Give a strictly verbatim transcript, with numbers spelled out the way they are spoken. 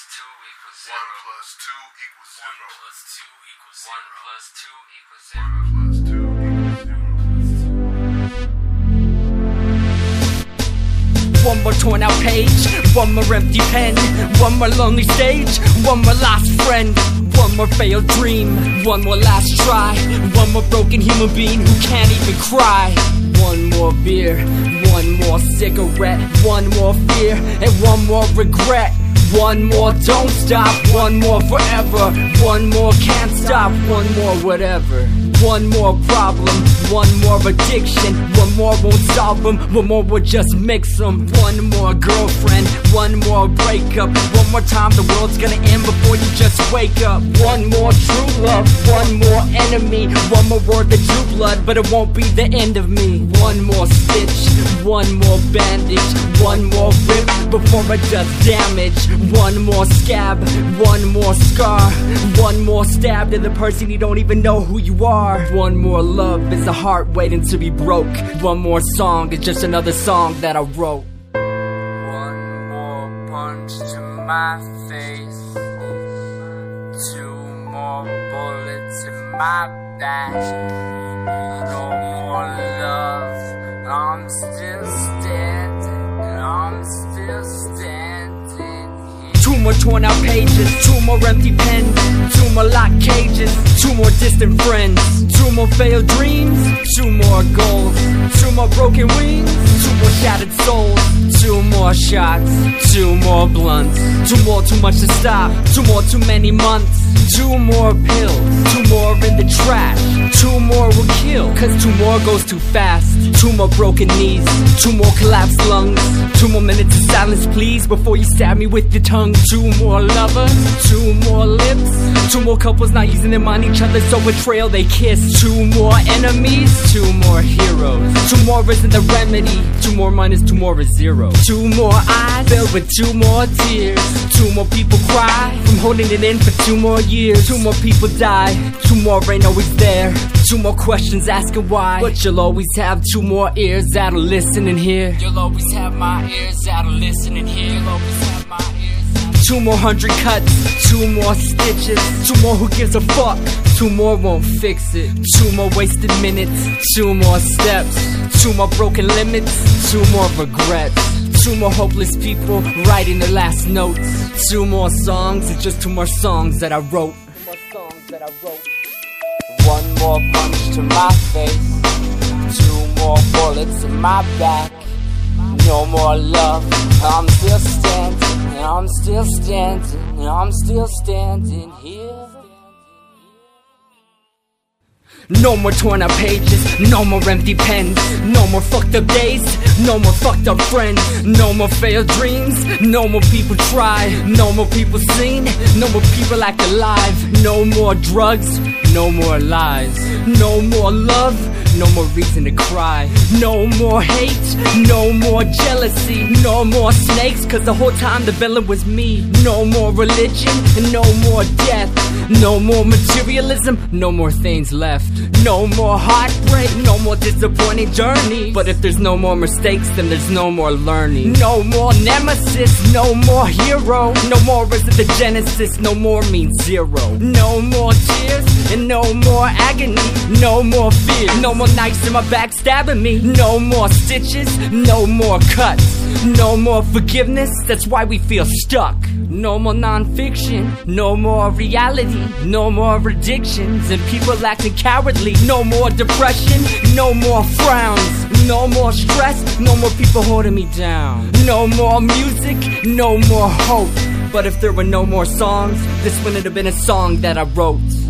plus two equals zero. One plus two equals zero. One plus two equals zero. One plus two equals zero. One more torn out page, one more empty pen, one more lonely stage, one more lost friend, one more failed dream, one more last try, one more broken human being who can't even cry. One more beer, one more cigarette, one more fear, and one more regret. One more don't stop, one more forever, one more can't stop, one more whatever. One more problem, one more addiction, one more won't solve them, one more will just mix them. One more girlfriend, one more breakup, one more time the world's gonna end before you just wake up. One more true love, one more enemy, one more word that drew blood, but it won't be the end of me. One more stitch, one more bandage, one more rip before it does damage. One more scab, one more scar, one more stab to the person you don't even know who you are. One more love is a heart waiting to be broke. One more song is just another song that I wrote. One more punch to my face, two more bullets in my back. No more love, I'm still standing, I'm still standing. Two more torn out pages, two more empty pens, two more locked cages, two more distant friends, two more failed dreams, two more goals, two more broken wings, two more shattered souls, two more shots, two more blunts, two more too much to stop, two more too many months, two more pills, two more in the trash, two more will kill, cause two more goes too fast, two more broken knees, two more collapsed lungs, two more minutes of silence please before you stab me with your tongue. Two more lovers, two more lips, two more couples not using them on each other so betrayal they kiss. Two more enemies, two more heroes, two more isn't the remedy, two more minus two more is zero. Two more eyes filled with two more tears, two more people cry from holding it in for two more years. Two more people die, two more ain't always there, two more questions asking why, but you'll always have two more ears that'll listen and hear. You'll always have my ears that'll listen and hear. You'll always have my ears. Two more hundred cuts, two more stitches, two more who gives a fuck, two more won't fix it. Two more wasted minutes, two more steps, two more broken limits, two more regrets, two more hopeless people writing their last notes. Two more songs, it's just two more songs that I wrote. Two more songs that I wrote. One more punch to my face, two more bullets in my back. No more love, I'm still standing, I'm still standing, I'm still standing here. No more torn up pages, no more empty pens, no more fucked up days, no more fucked up friends, no more failed dreams, no more people try, no more people seen, no more people act alive, no more drugs, no more lies, no more love, no more reason to cry, no more hate, no more jealousy, no more snakes cause the whole time the villain was me. No more religion, no more death, no more materialism, no more things left. No more heartbreak, no more disappointing journey. But if there's no more mistakes, then there's no more learning. No more nemesis, no more hero, no more isn't the genesis, no more means zero. No more tears, and no more agony, no more fear, no more knives in my back stabbing me. No more stitches, no more cuts, no more forgiveness, that's why we feel stuck. No more non-fiction, no more reality, no more addictions and people acting cowardly. No more depression, no more frowns, no more stress, no more people holding me down. No more music, no more hope. But if there were no more songs, this wouldn't have been a song that I wrote.